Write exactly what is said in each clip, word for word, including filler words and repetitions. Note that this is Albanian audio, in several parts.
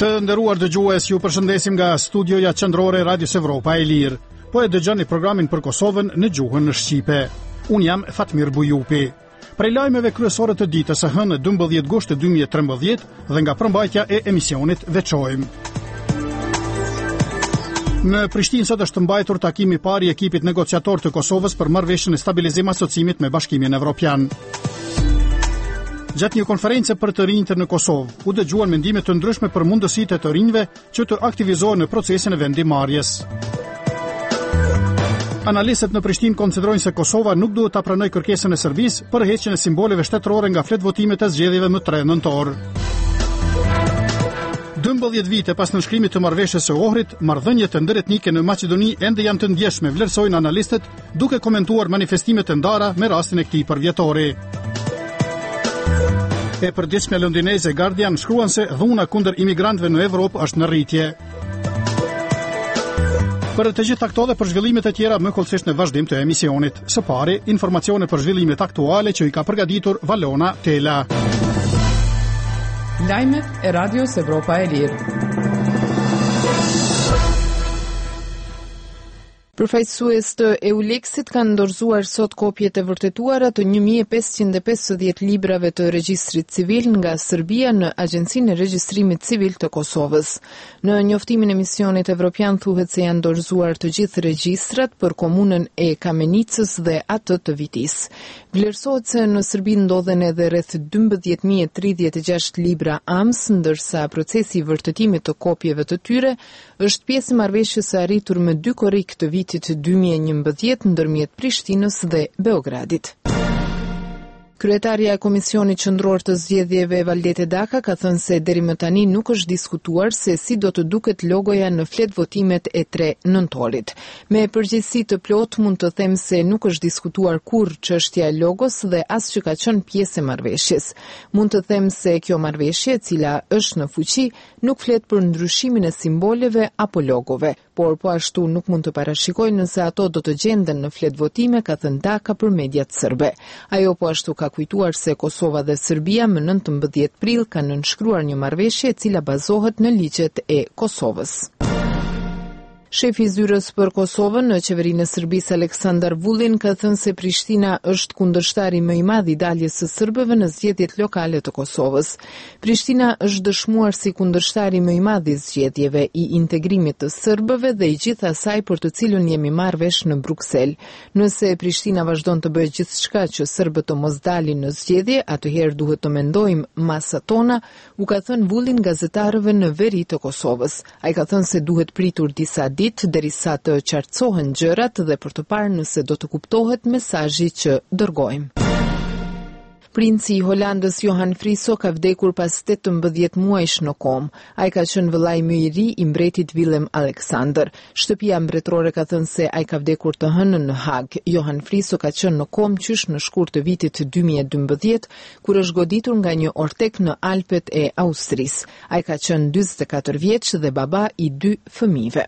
Të nderuar dëgjues, ju përshëndesim nga studioja qendrore e Radios Evropa e Lirë. Po e dëgjoni programin për Kosovën në gjuhën shqipe. Un jam Fatmir Bujupi. Prej lajmeve kryesore të ditës së hënë dymbëdhjetë gusht dy mijë e trembëdhjetë dhe nga përmbajtja e emisionit veçojmë. Në Prishtinë sot është mbajtur takimi i parë i ekipit negociator të Kosovës për marrëveshjen e stabilizim asociimit me Bashkimin Evropian. Gjatë një konferencë për të rinjtë në Kosovë, u dëgjuan mendime të ndryshme për mundësitë e të rinjve që të aktivizohen në procesin e vendimarrjes. Analistët në Prishtinë konsiderojnë se Kosova nuk duhet ta pranojë kërkesën e Serbisë për heqjen e simboleve shtetërore nga flet votimet e zgjedhjeve më tre nëntor. dymbëdhjetë vite pas nënshkrimit të marrëveshjes së Ohrit, marrëdhëniet e ndëretnike në Maqedoni ende janë të ndjeshme, vlerësojnë analistët, duke komentuar manifestimet e ndara me rastin e këtij përvjetori. E përditshmja londineze Guardian shkruan se dhuna kundër imigrantëve në Evropë është në rritje. Për të gjitha këto dhe për zhvillimet e tjera më kollësisht në vazhdim të emisionit. Së pari, informacione për zhvillimet aktuale që i ka përgatitur Valona Tela. Lajmet e Radios Evropa e Lirë. Përfaqësues të Eulexit kanë dorëzuar sot kopjet e vërtetuara të një mijë e pesëqind e pesëdhjetë librave të regjistrit civil nga Serbia në Agjencinë e Regjistrimit Civil të Kosovës. Në njoftimin e misionit evropian thuhet se janë dorëzuar të gjithë regjistrat për komunën e Kamenicës dhe atë të Vitis. Vlerësohet se në Serbi ndodhen edhe rreth dymbëdhjetë mijë e tridhjetë e gjashtë libra A M S, ndërsa procesi i vërtetimit të kopjeve të tyre është pjesë e marrëveshjes së arritur me dy korrik të vitit dy mijë e njëmbëdhjetë ndërmjet Prishtinës dhe Beogradit. Kryetaria e Komisionit Qendror të Zgjedhjeve Valdete Daka ka thënë se deri më tani nuk është diskutuar se si do të duket logoja në flet votimet e tre nëntorit. Me përgjegjësi të plotë mund të them se nuk është diskutuar kurrë çështja e logos dhe as që ka qenë pjesë e marrëveshjes. Mund të them se kjo marrëveshje, e cila është në fuqi, nuk flet për ndryshimin e simboleve apo logove, por po ashtu nuk mund të parashikojnë nëse ato do të gjenden në flet votime, ka thënë Daka për mediat serbe. Ajo po ashtu ka kujtuar se Kosova dhe Serbia më nëntëmbëdhjetë prill kanë nënshkruar një marrëveshje e cila bazohet në ligjet e Kosovës. Shefi i zyrës për Kosovën në qeverinë e Serbisë Aleksandar Vulin ka thënë se Prishtina është kundërshtari më i madh i daljes së serbëve në zgjedhjet lokale të Kosovës. Prishtina është dëshmuar si kundërshtari më i madh i zgjedhjeve, i integrimit të serbëve dhe i gjithë asaj për të cilën jemi marrë vesh në Bruksel. Nëse Prishtina vazhdon të bëjë gjithçka që serbët të mos dalin në zgjedhje, atëherë duhet të mendojmë masat tona, u ka thënë Vulin gazetarëve në veri të Kosovës. Ai ka thënë se duhet pritur disa ditë derisa të qartësohen gjërat dhe për të parë nëse do të kuptohet mesazhi që dërgojmë. Princi i Holandës Johan Friso ka vdekur pas tetëmbëdhjetë muajsh në komë. Ai ka qenë vëllai më i ri i mbretit Willem Alexander. Shtëpia mbretërore ka thënë se ai ka vdekur të hënën në Hag. Johan Friso ka qenë në komë qysh në shkurt të vitit dy mijë e dymbëdhjetë, kur është goditur nga një ortek në Alpet e Austrisë. Ai ka qenë dyzet e katër vjeç dhe baba i dy fëmijëve.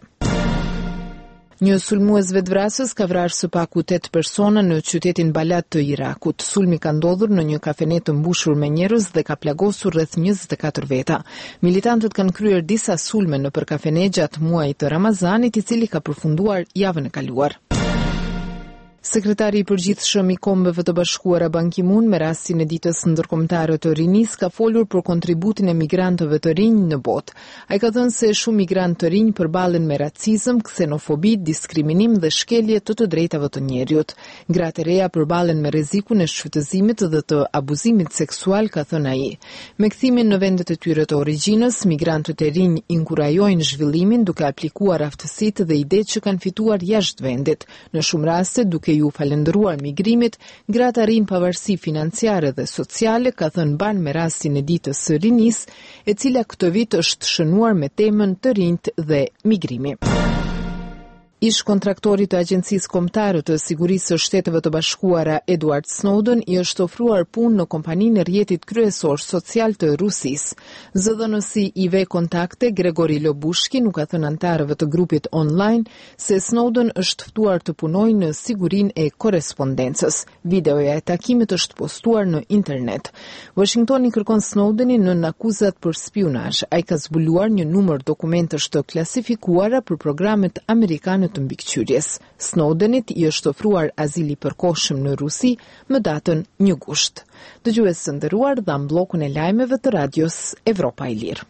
Një sulmues vetvrasës ka vrarë së paku tetë persona në qytetin Balat të Irakut. Sulmi ka ndodhur në një kafene të mbushur me njerëz dhe ka plagosur rreth njëzet e katër veta. Militantët kanë kryer disa sulme nëpër kafene gjatë muajit të Ramazanit, i cili ka përfunduar javën e kaluar. Sekretari i përgjithshëm i Kombeve të Bashkuara Ban Ki-moon me rastin e ditës ndërkombëtare të rinisë ka folur për kontributin e migrantëve të rinj në botë. Ai ka thënë se shumë migrantë të rinj përballen me racizëm, ksenofobi, diskriminim dhe shkelje të të drejtave të njerëzit. Gratë e reja përballen me rrezikun e shfrytëzimit dhe të abuzimit seksual, ka thënë ai. Me kthimin në vendet e tyre të origjinës, migrantët e rinj inkurajojnë zhvillimin duke aplikuar aftësitë dhe idetë që kanë fituar jashtë vendit. Në shumë raste duke ju falendëruar migrimit, gratë arrin pavarësi financiare dhe sociale, ka thënë Ban me rastin e ditës së rinisë, e cila këtë vit është shënuar me temën të rinjt dhe migrimi. Ish kontraktori të Agjencisë Kombëtare të Sigurisë së Shteteve të Bashkuara Edward Snowden i është ofruar punë në kompaninë e rrjetit kryesor social të Rusisë. zë dhe en si i ve kontakte Gregori Lobushki nuk ka thënë anëtarëve të grupit online se Snowden është ftuar të punojë në sigurinë e korrespondencës. Videoja e takimit është postuar në internet. Washingtoni kërkon Snowdenin në akuzat për spionazh. Ai ka zbuluar një numër dokumentesh të klasifikuara për programet amerikane të mbikëqyrjes. Snowdenit i është ofruar azil i përkohshëm në Rusi më datën një gusht. Dëgjues të nderuar, dham bllokun e lajmeve të radios Evropa e Lirë.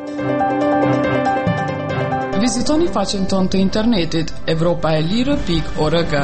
Vizitoni faqen tonë të internetit evropa e lirë pikë org.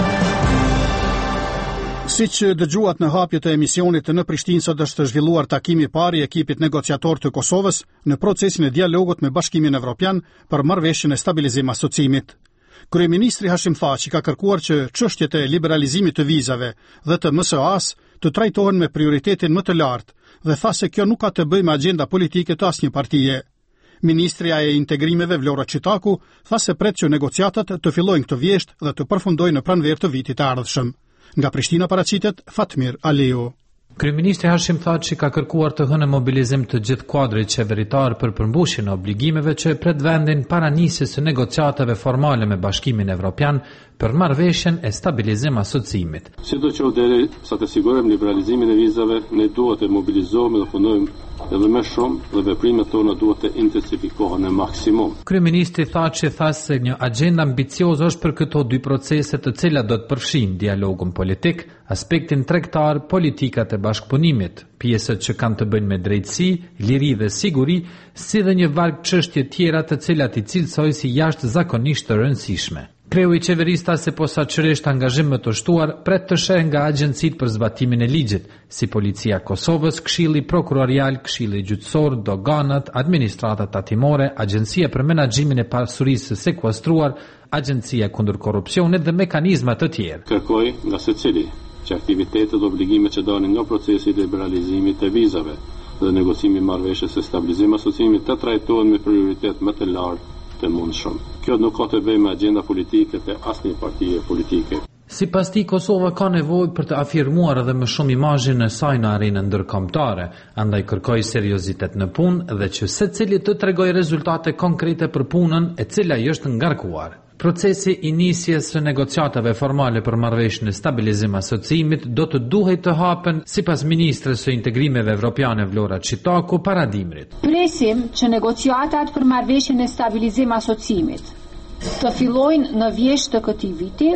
Siç dëgjuat në hapjet e emisionit, në Prishtinë sot është zhvilluar takimi i parë i ekipit negociator të Kosovës në procesin e dialogut me Bashkimin Evropian për marrëveshjen e stabilizim asocimit. Kryeministri Hashim Thaçi ka kërkuar që çështjet e liberalizimit të vizave dhe të M S A-s të trajtohen me prioritetin më të lartë dhe tha se kjo nuk ka të bëjë me agjenda politike të asnjë partie. Ministrja e Integrimeve Vlora Çitaku tha se pret që negociatat të fillojnë këtë vjesht dhe të përfundojnë në pranverë të vitit të ardhshëm. Nga Prishtina paraqitet Fatmir Aleu. Kryeministri Hashim Thaçi ka kërkuar të hënë mobilizim të gjithë kuadrit qeveritar për përmbushjen e obligimeve që pret vendin para nisjes së negociatave formale me Bashkimin Evropian për marrëveshjen e stabilizim asocimit. Sidoqoftë deri sa të sigurojmë liberalizimin e vizave, ne duhet të mobilizohemi dhe punojmë edhe më shumë dhe veprimet tona duhet të intensifikohen në maksimum. Kryeministri Thaçi tha se një agjendë ambicioze është për këto dy procese, të cilat do të përfshijnë dialogun politik, aspektin tregtar, politikat e bashkëpunimit, pjesët që kanë të bëjnë me drejtësi, liri dhe siguri, si dhe një varg çështje tjera të cilat i cilësoj si jashtëzakonisht të rëndësishme. Kreu i qeverisë se posaçërisht angazhim më të shtuar pret të sheh nga agjencitë për zbatimin e ligjit, si Policia e Kosovës, Këshilli Prokurorial, Këshilli Gjyqësor, doganat, administrata tatimore, Agjencia për Menaxhimin e Pasurisë së Sekuestruar, Agjencia kundër korrupsionit dhe mekanizma të tjerë. Kërkoj nga secili që aktivitetet dhe obligimet që dalin nga procesi i liberalizimit të vizave dhe negocimi i marrëveshjes së stabilizimit asociimit të trajtohen me prioritet më të lartë të mundshëm. Kjo nuk ka të bëjë me agjenda politike të asnjë partie politike. Sipas tij, Kosova ka nevojë për të afirmuar edhe më shumë imazhin e saj në arenën ndërkombëtare, andaj kërkoi seriozitet në punë dhe që secili të tregojë rezultate konkrete për punën e cila i është ngarkuar. Procesi i nisjes së negociatave formale për marrëveshjen e stabilizim asociimit do të duhet të hapen sipas ministres së integrimeve evropiane Vlora Çitaku para dimrit. Presim që negociatat për marrëveshjen e stabilizim asociimit të fillojnë në vjesht të këtij viti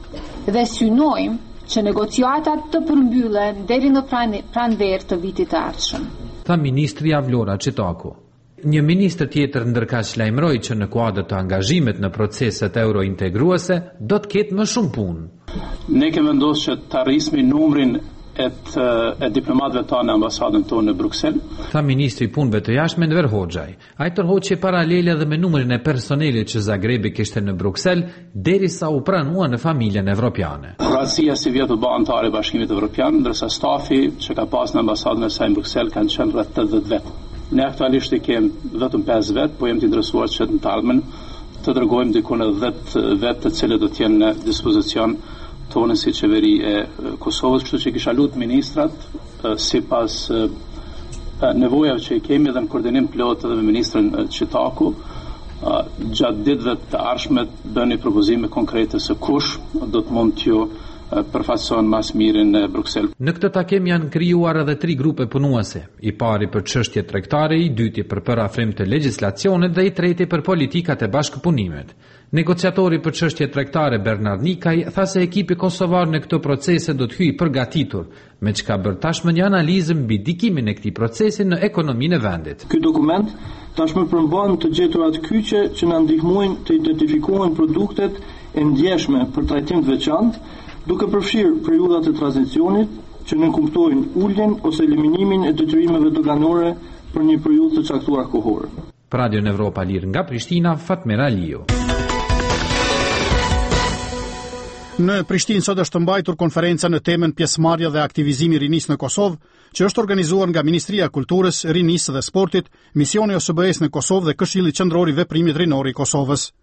dhe synojmë që negociatat të përmbyllen deri në pranverë të vitit të ardhshëm. Tha ministria Vlora Çitaku. Një ministër tjetër ndërkaq lajmëroi që në kuadër të angazhimit në proceset eurointegruese do të ketë më shumë punë. Ne kemi vendosur që të arrismi numrin e, e diplomatëve tanë në ambasadën tonë në Bruksel. Tha ministri i punëve të jashtme Enver Hoxhaj. Ai tërhoqi paralele edhe me numrin e personelit që Zagrebi kishte në Bruksel derisa u pranua në familjen evropiane. Kroacia si vjetë bë antare e Bashkimit Evropian, ndërsa stafi që ka pas në ambasadën e saj në Bruksel kanë qenë rreth tetëdhjetë vetë. Ne aktualisht i kem vetëm pesë vetë, po jemi të interesuar që në të ardhmen të dërgojmë diku në dhjetë vetë të cilët do të jenë në dispozicion tonë si qeveri e Kosovës, kështu që kisha lutur ministrat sipas nevojave që i kemi dhe në koordinim plot edhe me ministrin Çitaku, gjatë ditëve të ardhshme bëni propozime konkrete se kush do të mund t'ju përfaqëson mas mirin në Bruksel. Në këtë takim janë krijuar edhe tri grupe punuese, i pari për çështje tregtare, i dyti për parafrim të legjislacionit dhe i treti për politikat e bashkëpunimit. Negociatori për çështje tregtare Bernard Nikaj tha se ekipi kosovar në këto procese do të hyjë përgatitur, me çka bër tashmë një analizë mbi ndikimin e këtij procesi në ekonominë e vendit. Ky dokument tashmë përmban të gjeturat kyçe që na ndihmojnë të identifikojmë produktet e ndjeshme për trajtim të veçantë, duke përfshirë periudhat e tranzicionit që nënkuptojnë uljen ose eliminimin e detyrimeve doganore për një periudhë të caktuar kohore. Për Radio Evropa Lirë nga Prishtina, Fatmir Aleu. Në Prishtinë sot është mbajtur konferenca në temën pjesëmarrja dhe aktivizimi i rinisë në Kosovë, që është organizuar nga Ministria e Kulturës, Rinisë dhe Sportit, Misioni O S B E-s në Kosovë dhe Këshilli Qendror i Veprimit Rinor i Kosovës.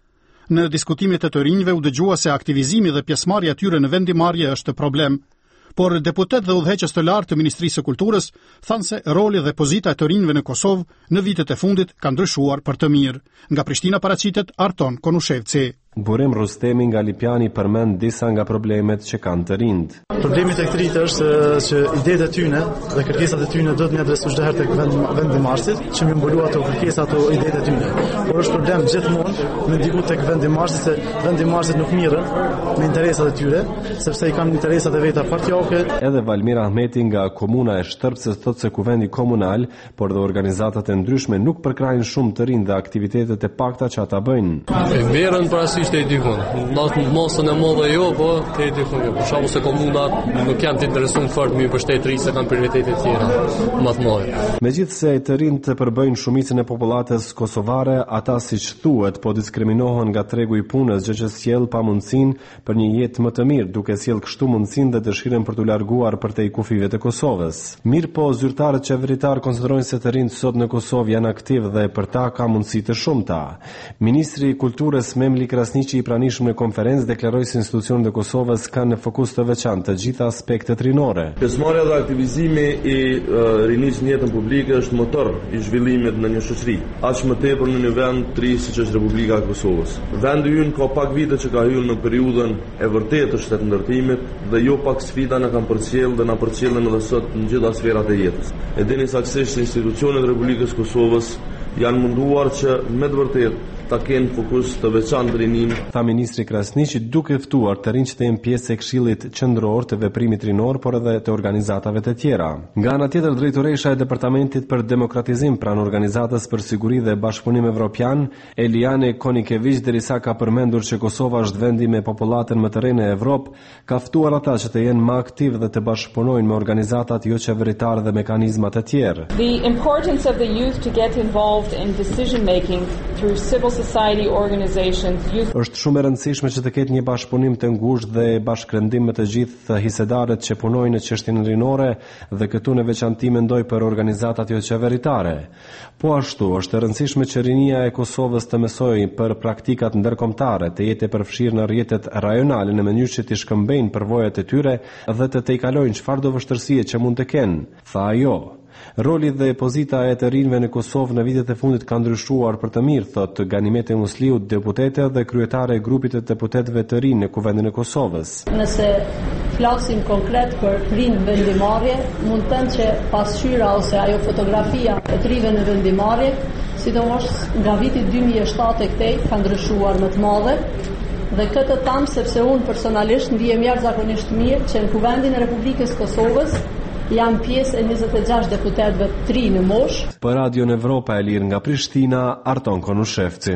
Në diskutimet e të rinjve u dëgjua se aktivizimi dhe pjesëmarrja e tyre në vendimarrje është problem, por deputet dhe udhëheqës të lartë të Ministrisë së Kulturës thanë se roli dhe pozita e të rinjve në Kosovë në vitet e fundit ka ndryshuar për të mirë. Nga Prishtina paraqitet Arton Konushevci. Burim Rustemi nga Lipjani përmend disa nga problemet që kanë të rinjt. Problemi tek të rinjt është që idetë e tyre dhe kërkesat e tyre duhet të adresohen çdo herë tek vendimarrësit, që më mbulu ato kërkesa ato idetë e tyre. Por është problem gjithmonë me ndiku tek vendimarrësit se vendimarrësit nuk mirën me interesat e tyre, sepse i kanë interesat e veta partioke. Edhe Valmir Ahmeti nga komuna e Shtërpsës thotë se kuvendi komunal, por dhe organizatat e ndryshme nuk përkrajnë shumë të rinj dhe aktivitetet e pakta që ata bëjnë. Merren parasysh të e dikun, mosën e modhe jo, po të e dikun. Për shkak se komunat nuk janë të interesuar fort me mbështetëri se kanë prioritete të tjera më të mëdha. Megjithse të rinjt të përbëjnë shumicën e popullatës kosovare, ata siç thuhet po diskriminohen nga tregu i punës, gjë që sjell pamundësinë për një jetë më të mirë, duke sjell kështu mundësinë dhe dëshirën për t'u larguar përtej kufive të Kosovës. Mirë po, zyrtarët qeveritar konsiderojnë se të rinjt sot në Kosovë janë aktiv dhe për ta ka mundësi të shumta. Ministri i Kulturës Memli Krasniqi i pranishëm në konferencë deklaroi se institucionet e Kosovës kanë në fokus të veçantë të gjitha aspektet rinore. Pjesëmarrja dhe aktivizimi i uh, rinjit në jetën publike është motor i zhvillimit në një shoqëri, aq më tepër në një vend të ri siç është Republika e Kosovës. Vendi ynë ka pak vite që ka hyrë në periudhën e vërtetë të shtetëndërtimit dhe jo pak sfida na kanë përcjell dhe na përcjellen edhe sot në gjitha sferat e jetës. E dini saktësisht se institucionet e Republikës së Kosovës janë munduar që me të vërtetë ta kenë fokus të veçantë rinin. Tha ministri Krasniqi duke ftuar të rinjtë të jenë pjesë e Këshillit Qendror të Veprimit Rinor, por edhe të organizatave të tjera. Nga ana tjetër, drejtoresha e Departamentit për Demokratizim pranë Organizatës për Siguri dhe Bashkëpunim Evropian, Eliane Konikević, derisa ka përmendur që Kosova është vendi me popullatën më të re në Evropë, ka ftuar ata që të jenë më aktiv dhe të bashkëpunojnë me organizatat jo qeveritare dhe mekanizma të tjerë. The importance of the youth to get involved in decision making through civil society organizations. Youth... Është shumë e rëndësishme që të ketë një bashkëpunim të ngushtë dhe bashkërendim me të gjithë hisedarët që punojnë në çështjen rinore dhe këtu në veçantë mendoj për organizatat jo qeveritare. Po ashtu është e rëndësishme që rinia e Kosovës të mësojë për praktikat ndërkombëtare, të jetë e përfshirë në rrjetet rajonale në mënyrë që të shkëmbejnë përvojat e tyre dhe të tejkalojnë çfarëdo vështirësie që mund të kenë, tha ajo. Roli dhe pozita e të rinjve në Kosovë në vitet e fundit ka ndryshuar për të mirë, thotë Ganimete Musliu, deputete dhe kryetare e grupit të deputetëve të rinj në Kuvendin e Kosovës. Nëse flasim konkret për rinj vendimarrje, mund të them që pasqyra ose ajo fotografia e të rinjve në vendimarrje, sidomos nga viti dy mijë e shtatë e këtej, ka ndryshuar më të madhe. Dhe këtë tam sepse unë personalisht ndihem jashtëzakonisht mirë që në Kuvendin e Republikës Kosovës jam pjesë e njëzet e gjashtë deputetëve të ri në moshë. Për Radion Evropa e Lirë nga Prishtina, Arton Konushevci.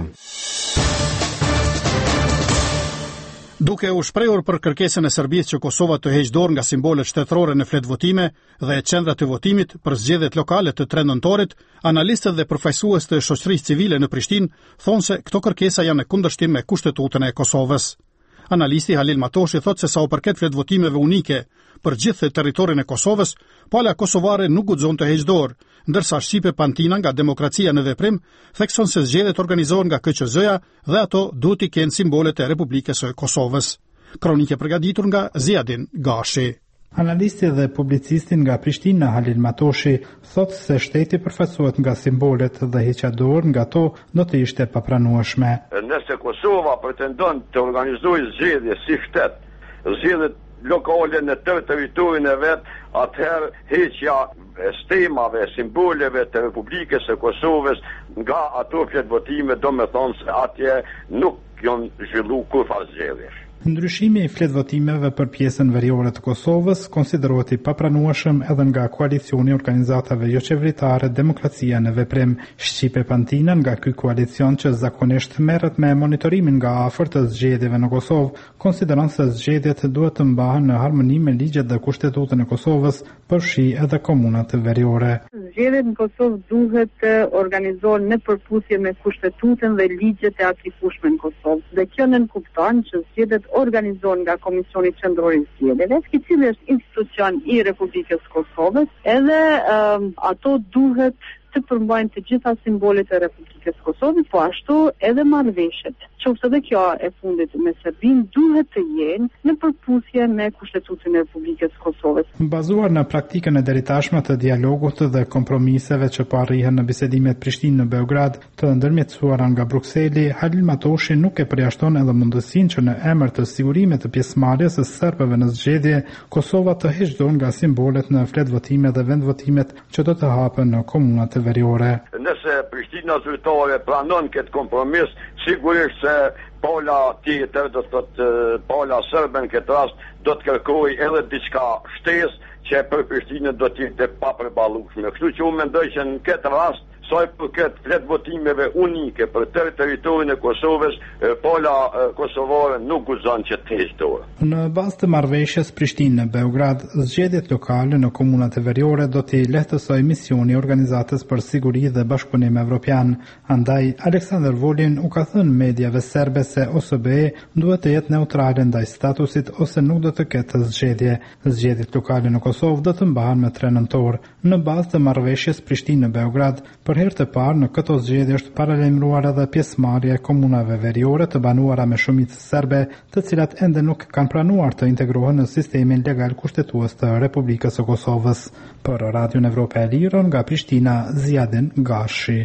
Duke u shprehur për kërkesën e Serbisë që Kosova të heqë dorë nga simbolet shtetërore në fletë votime dhe qendrat e votimit për zgjedhjet lokale të tre nëntorit, analistët dhe përfaqësues të shoqërisë civile në Prishtinë thonë se këto kërkesa janë në kundërshtim me kushtetutën e Kosovës. Analisti Halil Matoshi thotë se sa u përket fletë votimeve unike për gjithë territorin e Kosovës, pala kosovare nuk guxon të heqë dorë, ndërsa Shqipe Pantina nga Demokracia në Veprim thekson se zgjedhjet organizohen nga K Q Z-ja dhe ato duhet të kenë simbolet e Republikës së Kosovës. Kronike përgatitur nga Ziadin Gashi. Analisti dhe publicisti nga Prishtina Halil Matoshi thotë se shteti përfaqësohet nga simbolet dhe heqja dorë nga to do të ishte papranueshme. Nëse Kosova pretendon të organizojë zgjedhje si shtet, zgjedhjet lokale në të territorin e vet, atëherë heqja stemave, simboleve të Republikës së Kosovës nga ato fletvotime do me thonë se atje nuk janë zhvillu kurrë zgjedhjesh. Ndryshimi i fletvotimeve për pjesën veriore të Kosovës konsiderohet i papranueshëm edhe nga koalicioni i organizatave jo qeveritare Demokracia në Veprim. Shqipe Pantina nga ky koalicion që zakonisht merret me monitorimin nga afër të zgjedhjeve në Kosovë, konsideron se zgjedhjet duhet të mbahen në harmoni me ligjet dhe kushtetutën e Kosovës, përfshi edhe komunat veriore. Zgjedhjet në Kosovë duhet të organizohen në përputhje me kushtetutën dhe ligjet e aplikueshme në Kosovë. Dhe kjo nënkupton që zgjedhjet organizohen nga Komisioni Qendror i Zgjedhjeve, i cili është institucion i Republikës Kosovës, edhe um, ato duhet të përmbajnë të gjitha simbolet e Republikës. Republikës së Kosovës, po ashtu edhe marrëveshjet, qoftë edhe kjo e fundit me Serbinë, duhet të jenë në përputhje me Kushtetutën e Republikës së Kosovës. Bazuar në praktikën e deritashme të dialogut dhe kompromiseve që po arrihen në bisedimet Prishtinë në Beograd të ndërmjetësuara nga Brukseli, Halil Matoshi nuk e përjashton edhe mundësinë që në emër të sigurimit të pjesëmarrjes së serbëve në zgjedhje, Kosova të heqdon nga simbolet në fletë votime dhe vendvotimet që do të hapen në komunat e veriore. Nëse Prishtina zyrtare pranon këtë kompromis, sigurisht se pola tjetër, do të thotë pola serbe në këtë rast, do të kërkoj edhe diçka shtesë që për Prishtinën do të jetë pa përballueshme. Kështu që unë mendoj që në këtë rast, soi për këtë fletë votimeve unike për tërë territorin e Kosovës, pola kosovare nuk guzon që të heqëtojë. Në bazë të marrëveshjes Prishtinë në Beograd, zgjedhjet lokale në komunat e veriore do t'i lehtësojë misioni i Organizatës për Siguri dhe Bashkëpunim Evropian. Andaj Aleksandar Vulin u ka thënë mediave serbe se O S B E duhet të jetë neutrale ndaj statusit ose nuk do të ketë zgjedhje. Zgjedhjet lokale në Kosovë do të mbahen më tre nëntor. Në bazë të marrëveshjes Prishtinë në Beograd, për herë të parë në këto zgjedhje është paralajmëruar edhe pjesëmarrja e komunave veriore të banuara me shumicë serbe, të cilat ende nuk kanë pranuar të integrohen në sistemin legal kushtetues të Republikës së Kosovës. Për Radion Evropa e Lirë nga Prishtina, Ziadin Gashi.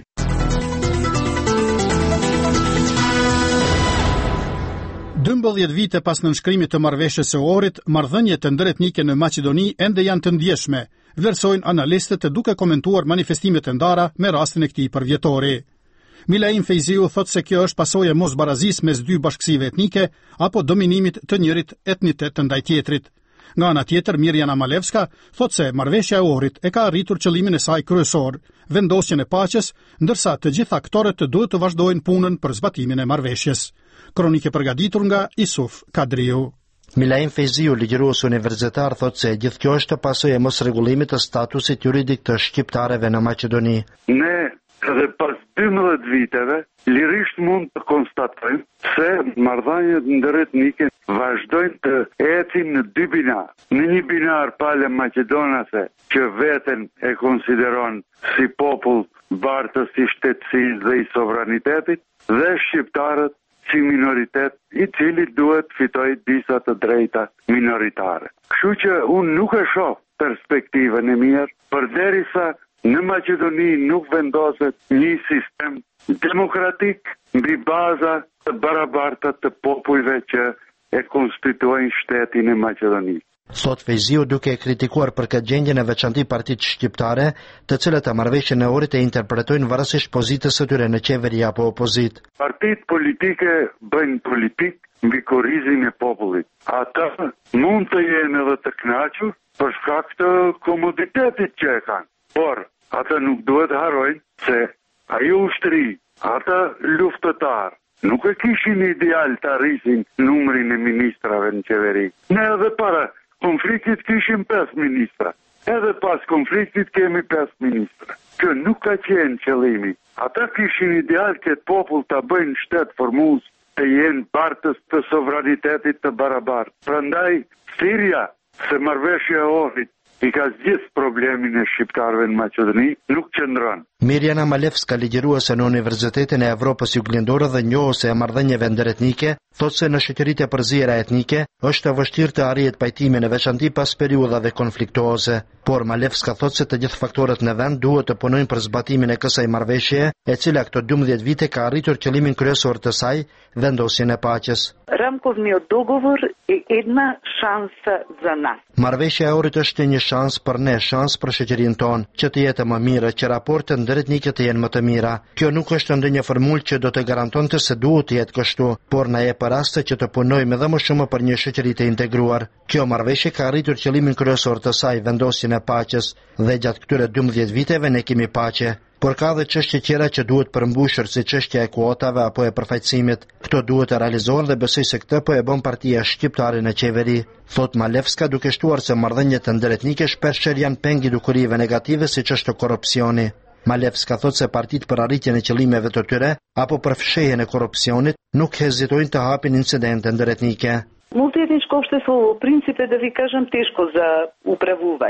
dymbëdhjetë vite pas nënshkrimit të marrëveshjes së Ohrit, marrëdhëniet e ndëretnike në Maqedoni ende janë të ndjeshme, vlerësojnë analistët e duke komentuar manifestimet e ndara me rastin e këtij përvjetori. Milaim Fejziu thotë se kjo është pasojë e mosbarazisë mes dy bashkësive etnike apo dominimit të njërit etnitet ndaj tjetrit. Nga ana tjetër, Mirjana Malevska thotë se marrëveshja e Ohrit e ka arritur qëllimin e saj kryesor, vendosjen e paqes, ndërsa të gjithë aktorët duhet të vazhdojnë punën për zbatimin e marrëveshjes. Kronike përgatitur nga Isuf Kadriu. Milaim Fejziu, ligjërues universitar, thotë se gjithë kjo është pasojë e mosrregullimit të statusit juridik të shqiptarëve në Maqedoni. Ne edhe pas dymbëdhjetë viteve, lirisht mund të konstatojmë se marrëdhëniet ndëretnike vazhdojnë të ecin në dy binar. Në një binar palë maqedonase që veten e konsideron si popull bartës i shtetësisë dhe i sovranitetit, dhe shqiptarët si minoritet i cili duhet fitoj disa të drejta minoritare. Kështu që unë nuk e shoh perspektivën e mirë, përderisa në Maqedoni nuk vendoset një sistem demokratik mbi baza të barabarta të popujve që e konstituojnë shtetin e Maqedonisë. Thot Fejziu duke e kritikuar për këtë gjendje në veçanti partitë shqiptare, të cilët marrëveshjen e Ohrit e interpretojnë varësisht pozitës së tyre në qeveri apo opozit. Partitë politike bëjnë politikë mbi kurrizin e popullit. Ata mund të jenë edhe të kënaqur për shkak të komoditetit që e kanë. Por ata nuk duhet harrojnë se ajo ushtri, ata luftëtar, nuk e kishin ideal të arrisin numrin e ministrave në qeveri. Ne edhe para konfliktit kishim pesë ministra. Edhe pas konfliktit kemi pesë ministra. Kjo nuk ka qenë qëllimi. Ata kishin ideal këtë popull të bëjnë shtet formues, të jenë bartës të sovranitetit të barabartë. Prandaj, thirrja se marrëveshja e Ohrit i ka zgjidhur problemin e shqiptarëve në Maqedoni, nuk qëndron. Mirjana Malevska, ligjëruese në Universitetin e Evropës Juglindore dhe njohëse e marrëdhënieve ndëretnike, thotë se në shoqëritë e përziera etnike është e vështirë të arrihet pajtimi në veçanti pas periudhave konfliktuose. Por Malevska thotë se të gjithë faktorët në vend duhet të punojnë për zbatimin e kësaj marrëveshje, e cila këto dymbëdhjetë vite ka arritur qëllimin kryesor të saj, vendosjen e paqes. Рамковниот договор е една шанса за нас. Marrëveshja e Ohrit është një shans për ne, shans për shoqërinë tonë, që të jetë më mirë, që raportet ndëretnike të jenë më të mira. Kjo nuk është ndonjë formulë që do të garantonte se duhet të jetë kështu, por na jep raste që të punojmë edhe më shumë për një shoqëri të integruar. Kjo marrëveshje ka arritur qëllimin kryesor të saj, vendosjen e paqes, dhe gjatë këtyre dymbëdhjetë viteve ne kemi paqe. Por ka dhe çështje tjera që duhet përmbushur, si çështja e kuotave apo e përfaqësimit. Këto duhet të realizohen dhe besoj se këtë po e bën partia shqiptare në qeveri. Thot Malevska, duke shtuar se marrëdhëniet ndëretnike shpeshherë janë peng i dukurive negative siç është korrupsioni. Malevska thot se partitë për arritjen e qëllimeve të tyre apo për fshehjen e korrupsionit nuk hezitojnë të hapin incidente ndëretnike. Multietničko opštество u principe, da vi kažem, teško za upravljanje.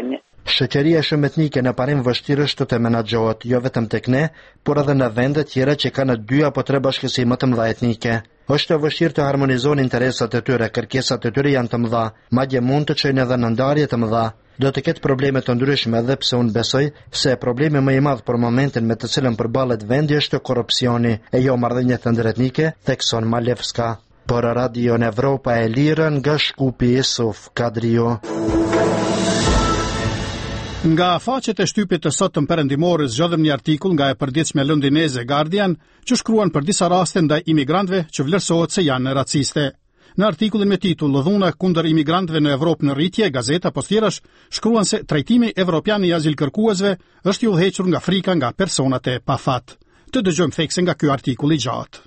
Shoqëria shumë etnike në parim vështirësht të menaxhohet jo vetëm tek ne, por edhe në vende tjera që kanë dy apo tre bashkësi më të mëdha etnike. Është e vështirë të harmonizojnë interesat e tyre, kërkesat e tyre janë të mëdha, madje mund të çojnë edhe në ndarje të mëdha. Do të ketë probleme të ndryshme edhe pse unë besoj se problemi më i madh për momentin me të cilën përballet vendi është korrupsioni e jo marrëdhëniet ndëretnike, thekson Malevska. Për Radio Evropa e Lirë nga Shkupi Isuf Kadrio. Nga faqet e shtypit të sotëm perëndimore zgjodhem një artikull nga e përditshme londineze Guardian që shkruan për disa raste ndaj imigrantëve që vlerësohet se janë raciste. Në artikullin me titull Dhuna kundër imigrantëve në Evropë në rritje, gazeta postierash shkruan se trajtimi evropian i azilkërkuesve është i udhëhequr nga frika nga personat e pafat. Të dëgjojmë thekse nga ky artikull i gjatë.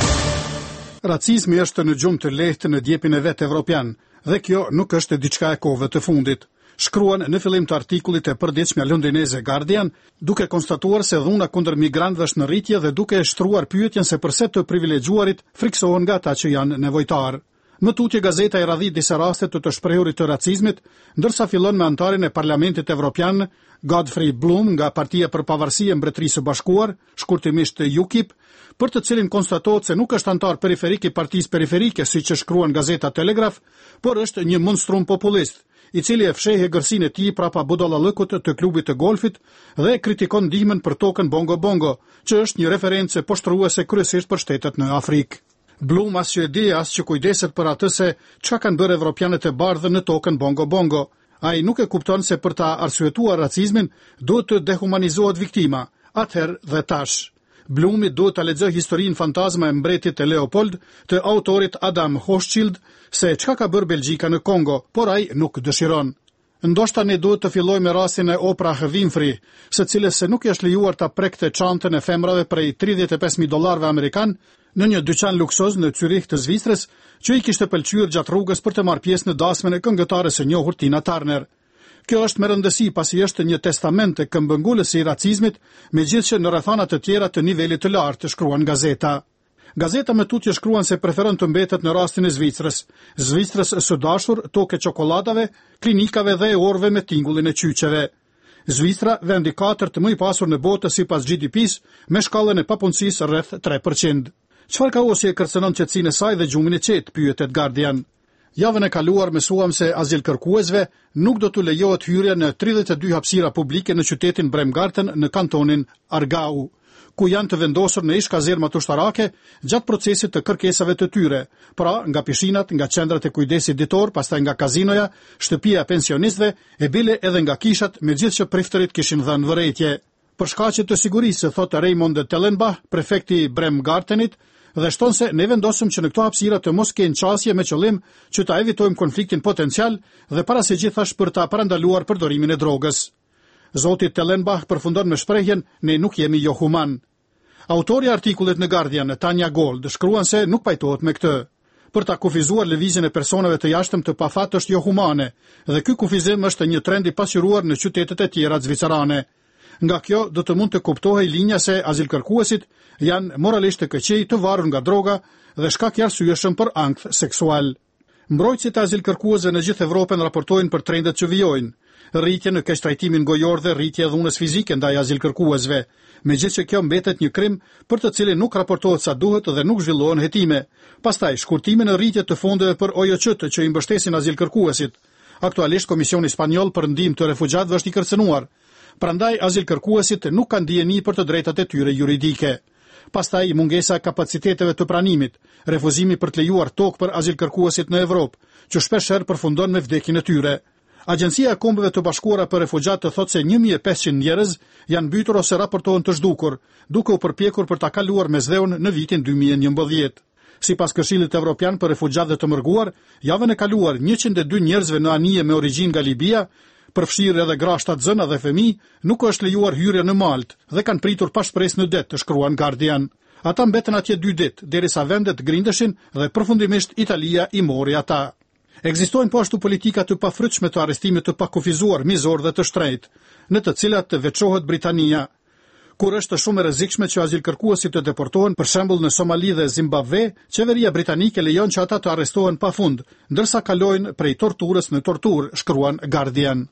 Racizmi është në gjumë të lehtë në djepin e vet evropian dhe kjo nuk është diçka e kohëve të fundit. Shkruan në fillim të artikullit e përditshme londineze Guardian, duke konstatuar se dhuna kundër migrantëve është në rritje dhe duke shtruar pyetjen se përse të privilegjuarit friksohen nga ata që janë nevojtar. Më tutje gazeta e radhit disa raste të të shprehurit të racizmit, ndërsa fillon me antarin e Parlamentit Evropian, Godfrey Bloom nga Partia për Pavarësi e Mbretërisë së Bashkuar, shkurtimisht U K I P, për të cilin konstatohet se nuk është antar periferik i Partisë Periferike, siç e shkruan gazeta Telegraf, por është një monstrum populist, i cili e fshehë gërsinë e tij prapa budallallëkut të klubit të golfit dhe kritikon ndihmën për tokën Bongo Bongo, që është një referencë poshtruese kryesisht për shtetet në Afrikë. Blum as që e di as që kujdeset për atë se çka kanë bërë evropianët e bardhë në tokën Bongo Bongo. Ai nuk e kupton se për ta arsyetuar racizmin duhet të dehumanizohet viktima, atëherë dhe tash. Blumi duhet ta lexojë historinë fantazma e mbretit e Leopold të autorit Adam Hochschild se çka ka bërë Belgjika në Kongo, por ai nuk dëshiron. Ndoshta ne duhet të fillojmë me rastin e Oprah Winfrey, së cilës se nuk i është lejuar ta prekte çantën e femrave prej tridhjetë e pesë mijë dollarëve amerikan në një dyqan luksoz në Zürich të Zvicrës, që i kishte pëlqyer gjatë rrugës për të marrë pjesë në dasmën e këngëtares së njohur Tina Turner. Kjo është me rëndësi pasi është një testament të këmbëngulës së racizmit, megjithëse në rrethana të tjera të nivelit të lartë, shkruan gazeta. Gazeta më tutje shkruan se preferon të mbetet në rastin e Zvicrës, Zvicrës së dashur, tokë çokoladave, klinikave dhe orëve me tingullin e qyqeve. Zvicra, vendi katërt më i pasur në botë sipas G D P-s, me shkallën e papunësisë rreth tre përqind. Çfarë kaosi e kërcënon qetësinë e saj dhe gjumin e qetë, pyetet Guardian. Javën e kaluar mësuam se azilkërkuesve nuk do të lejohet hyrja në tridhjetë e dy hapësira publike në qytetin Bremgarten në kantonin Aargau, ku janë të vendosur në ish kazermat ushtarake gjatë procesit të kërkesave të tyre, pra nga pishinat, nga qendrat e kujdesit ditor, pastaj nga kazinoja, shtëpia e pensionistëve e bile edhe nga kishat, megjithëse priftërit kishin dhënë vërejtje. Për shkaqe të sigurisë, thotë Raymond Tellenbach, prefekti i Bremgartenit, dhe shton se ne vendosëm që në këto hapësira të mos kenë qasje me qëllim që ta evitojmë konfliktin potencial dhe para se gjithash për ta parandaluar përdorimin e drogës. Zoti Tellenbach përfundon me shprehjen ne nuk jemi jo human. Autori i artikullit në Guardian, Tanya Gold, shkruan se nuk pajtohet me këtë. Për ta kufizuar lëvizjen e personave të jashtëm të pafat është jo humane, dhe ky kufizim është një trend i pasqyruar në qytetet e tjera zvicerane. Nga kjo do të mund të kuptohej linja se azilkërkuesit janë moralisht të këqij, të varur nga droga dhe shkak i arsyeshëm për ankth seksual. Mbrojtësit e azilkërkuesve në gjithë Evropën raportojnë për trendet që vijojnë, rritje në keqtrajtimin gojor dhe rritje e dhunës fizike ndaj azilkërkuesve, megjithëse kjo mbetet një krim për të cilin nuk raportohet sa duhet dhe nuk zhvillohen hetime. Pastaj shkurtimi në rritje të fondeve për O J C-t që i mbështesin azilkërkuesit. Aktualisht Komisioni Spanjoll për ndihmë të refugjatëve është i kërcënuar. Prandaj azilkërkuesit nuk kanë dijeni për të drejtat e tyre juridike. Pastaj mungesa e kapaciteteve të pranimit, refuzimi për të lejuar tokë për azilkërkuesit në Evropë, që shpeshherë përfundon me vdekjen e tyre. Agjencia e Kombeve të Bashkuara për Refugjatë thotë se një mijë e pesëqind njerëz janë mbytur ose raportohen të zhdukur, duke u përpjekur për ta kaluar mesdheun në vitin dy mijë e njëmbëdhjetë. Sipas Këshillit Evropian për Refugjatë të mërguar, javën e kaluar njëqind e dy njerëzve në anije me origjinë nga Libia, përfshirë edhe grashtat, zëna dhe fëmijë, nuk është lejuar hyrja në Maltë dhe kanë pritur pa shpresë në det, të shkruan Guardian. Ata mbetën atje dy ditë, derisa vendet grindeshin dhe përfundimisht Italia i mori ata. Ekzistojnë po ashtu politika të pafrytshme të arrestimit të pakufizuar, mizor dhe të shtrejtë, në të cilat të veçohet Britania. Kur është shumë e rrezikshme që azilkërkuesit të deportohen, për shembull në Somali dhe Zimbabwe, qeveria britanike lejon që ata të arrestohen pafund, ndërsa kalojnë prej torturës në torturë, shkruan Guardian.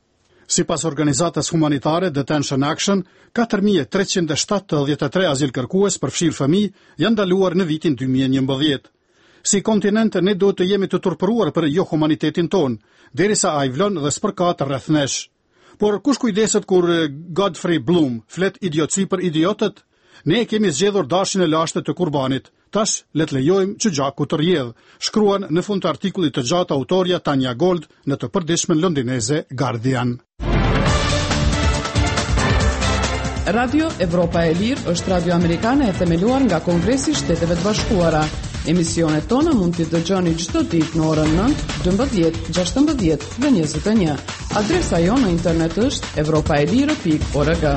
Sipas organizatës humanitare Detention Action, katër mijë treqind e shtatëdhjetë e tre azilkërkues përfshirë fëmijë janë ndaluar në vitin dy mijë e njëmbëdhjetë. Si kontinent ne duhet të jemi të turpëruar për jo humanitetin ton, derisa ai vlon dhe spërkat rreth nesh. Por kush kujdeset kur Godfrey Bloom flet idiotësi për idiotët? Ne kemi zgjedhur dashin e lashtë të kurbanit. Tash let lejojmë që gjaku të rjedh, shkruan në fund të artikullit të gjatë autorja Tanya Gold në të përditshmen londineze Guardian. Radio Evropa e Lirë është radio amerikane e themeluar nga Kongresi i Shteteve të Bashkuara. Emisionet tona mund t'i dëgjoni çdo ditë në orën nëntë, dymbëdhjetë, gjashtëmbëdhjetë dhe njëzet e një. Adresa jo në internet është evropaelire pikë org.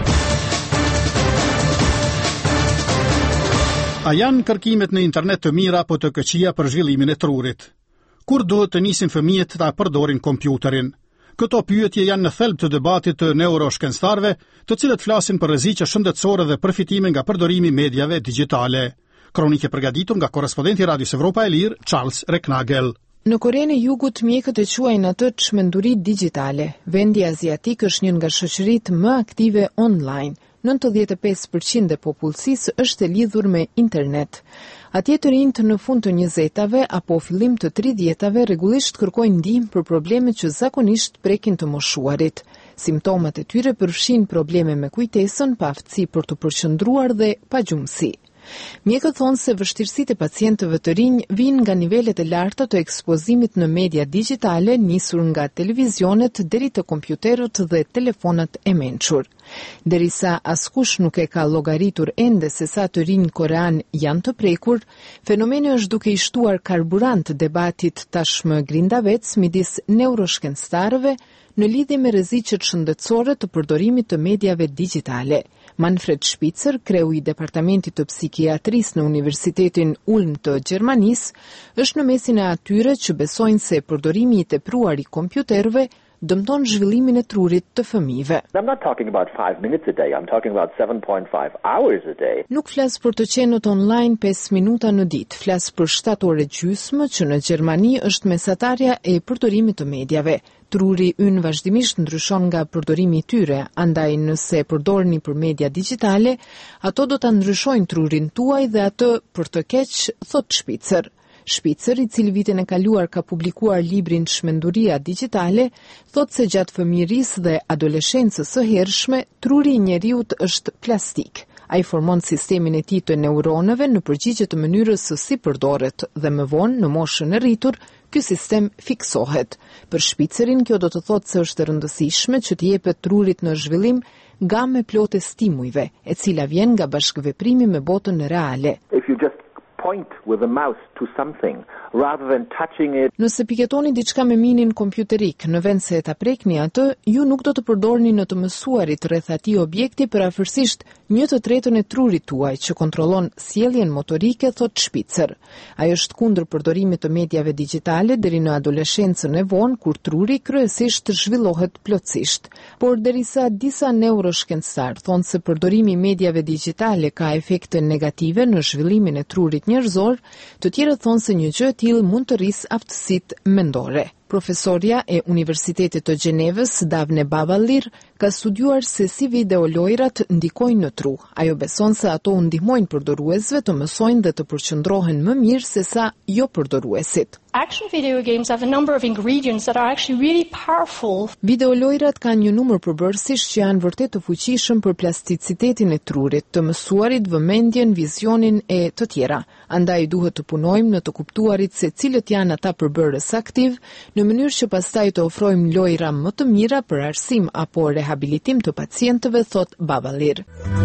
A janë kërkimet në internet të mira apo të këqija për zhvillimin e trurit? Kur duhet të nisin fëmijët ta përdorin kompjuterin? Këto pyetje janë në thelb të debatit të neuroshkencëtarëve, të cilët flasin për rreziqe shëndetësore dhe përfitime nga përdorimi i mediave digjitale. Kronike përgatitur nga korrespondenti Radios Evropa e Lirë, Charles Reknagel. Në Korenë e Jugut mjekët e quajnë atë çmenduri digjitale. Vendi aziatik është një nga shoqëritë më aktive online. nëntëdhjetë e pesë përqind e popullsisë është e lidhur me internet. Atje të rinjt në fund të njëzjetave apo fillim të tridhjetave rregullisht kërkojnë ndihmë për probleme që zakonisht prekin të moshuarit. Simptomat e tyre përfshin probleme me kujtesën, pa aftësi për të përqendruar dhe pagjumësi. Mjekët thonë se vështirësitë e pacientëve të rinj vijnë nga nivelet e larta të ekspozimit në media digjitale, nisur nga televizionet deri te kompjuterët dhe telefonat e mençur. Derisa askush nuk e ka llogaritur ende se sa të rinj korean janë të prekur, fenomeni është duke i shtuar karburant debatit tashmë grindavec midis neuroshkencëtarëve në lidhje me rreziqet shëndetësore të përdorimit të mediave digjitale. Manfred Spitzer, kreu i departamentit të psikiatrisë në Universitetin Ulm të Gjermanisë, është në mesin e atyre që besojnë se përdorimi i tepruar i kompjuterëve dëmton zhvillimin e trurit të fëmijëve. I'm not talking about five minutes a day, I'm talking about seven point five hours a day. Nuk flas për të qenët online pesë minuta në ditë, flas për shtatë orë gjysmë që në Gjermani është mesatarja e përdorimit të mediave. Truri ynë vazhdimisht ndryshon nga përdorimi i tyre, andaj nëse përdorni për media digjitale, ato do ta ndryshojnë trurin tuaj dhe atë për të keq, thot Spitzer. Spitzer, i cili vitin e kaluar ka publikuar librin Çmenduria digjitale, thot se gjatë fëmijërisë dhe adoleshencës së hershme, truri i njeriut është plastik. Ai formon sistemin e tij të neuronëve në përgjigje të mënyrës së si përdoret dhe më vonë në moshën e rritur, ky sistem fiksohet. Për Spitzerin kjo do të thotë se është e rëndësishme që të jepet trurit në zhvillim gamë plotë stimujve, e cila vjen nga bashkëveprimi me botën reale. If you just point with a mouse to something rather than touching it. Nëse piketoni diçka me minin kompjuterik, në vend se ta prekni atë, ju nuk do të përdorni në të mësuarit rreth atij objekti për afërsisht një të tretën e trurit tuaj që kontrollon sjelljen motorike, thot Spitzer. Ai është kundër përdorimit të mediave digjitale deri në adoleshencën e vonë, kur truri kryesisht zhvillohet plotësisht. Por derisa disa neuroshkencëtar thonë se përdorimi i mediave digjitale ka efekte negative në zhvillimin e trurit njerëzor, të tjerët thonë se një gjë e tillë mund të rrisë aftësitë mendore. Profesorja e Universitetit të Gjenevës, Davne Baballir, ka studiuar se si videolojrat ndikojnë në tru. Ajo beson se ato u ndihmojnë përdoruesve të mësojnë dhe të përqendrohen më mirë se sa jo përdoruesit. Action video games have a number of ingredients that are actually really powerful. Videolojrat kanë një numër përbërësish që janë vërtet të fuqishëm për plasticitetin e trurit, të mësuarit, vëmendjen, vizionin e të tjera. Andaj duhet të punojmë në të kuptuarit se cilët janë ata përbërës aktiv, në mënyrë që pastaj të ofrojmë lojra më të mira për arsim apo rehabilitim të pacientëve, thot Baballir.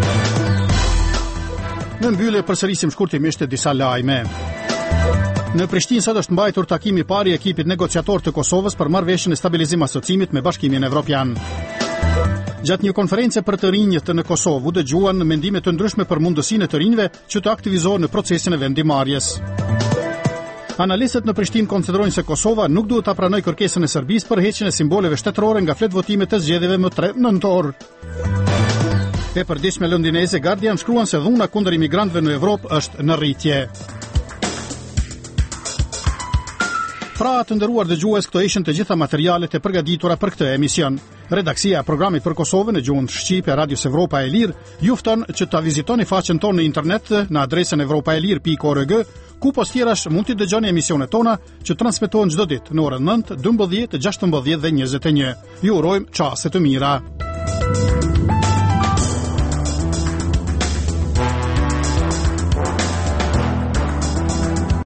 Në mbyllje përsërisim shkurtimisht disa lajme. Në Prishtinë sot është mbajtur takimi i parë i ekipit negociator të Kosovës për marrëveshjen e stabilizim asocimit me Bashkimin Evropian. Gjatë një konference për të rinjtë në Kosovë u dëgjuan mendime të ndryshme për mundësinë e të rinjve që të aktivizohen në procesin e vendimarrjes. Analistët në Prishtinë konsiderojnë se Kosova nuk duhet ta pranojë kërkesën e Serbisë për heqjen e simboleve shtetërore nga flet votimet e zgjedhjeve më tre nëntor. E përditshme londineze Guardian shkruan se dhuna kundër imigrantëve në Evropë është në rritje. Pra të nderuar dëgjues, këto ishin të gjitha materialet e përgatitura për këtë emision. Redaksia e programit për Kosovën e gjuhën shqipe Radios Evropa e Lirë ju fton që ta vizitoni faqen tonë në internet në adresën evropaelir pikë org, ku post tjerash mund t'i dëgjoni emisionet tona që transmetohen çdo ditë në orën nëntë, dymbëdhjetë, gjashtëmbëdhjetë dhe njëzet e një. Ju urojmë çaste të mira.